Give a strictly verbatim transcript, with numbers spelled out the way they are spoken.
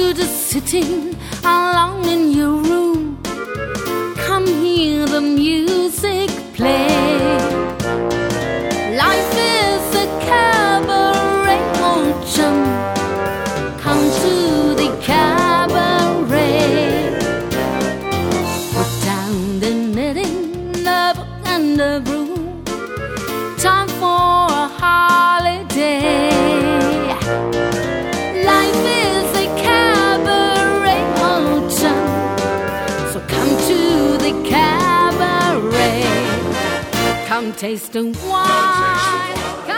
just sitting alone in your room. Come hear the music play. Life is a cabaret, old chum. Come to the cabaret. Put down the knitting, the book and the broom. Time for a holiday. Life is a cabaret, old chum. So come to the cabaret. Come taste the wine.